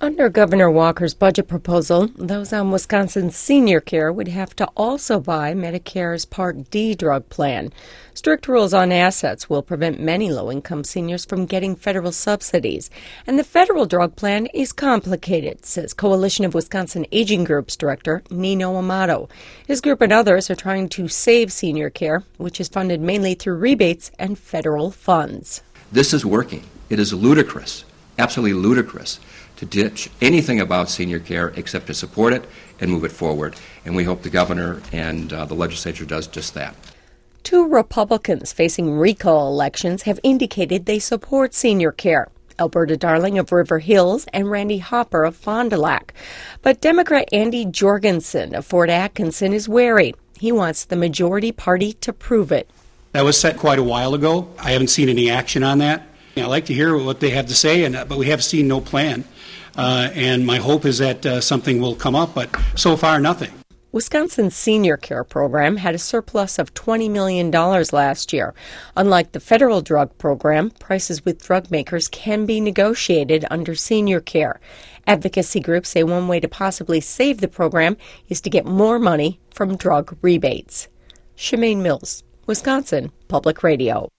Under Governor Walker's budget proposal, those on Wisconsin's senior care would have to also buy Medicare's Part D drug plan. Strict rules on assets will prevent many low-income seniors from getting federal subsidies. And the federal drug plan is complicated, says Coalition of Wisconsin Aging Group's director, Nino Amato. His group and others are trying to save senior care, which is funded mainly through rebates and federal funds. This is working. It is ludicrous, absolutely ludicrous, to ditch anything about senior care except to support it and move it forward. And we hope the governor and the legislature does just that. Two Republicans facing recall elections have indicated they support senior care. Alberta Darling of River Hills and Randy Hopper of Fond du Lac. But Democrat Andy Jorgensen of Fort Atkinson is wary. He wants the majority party to prove it. That was set quite a while ago. I haven't seen any action on that. I like to hear what they have to say, but we have seen no plan. And my hope is that something will come up, but so far nothing. Wisconsin's senior care program had a surplus of $20 million last year. Unlike the federal drug program, prices with drug makers can be negotiated under senior care. Advocacy groups say one way to possibly save the program is to get more money from drug rebates. Shemaine Mills, Wisconsin Public Radio.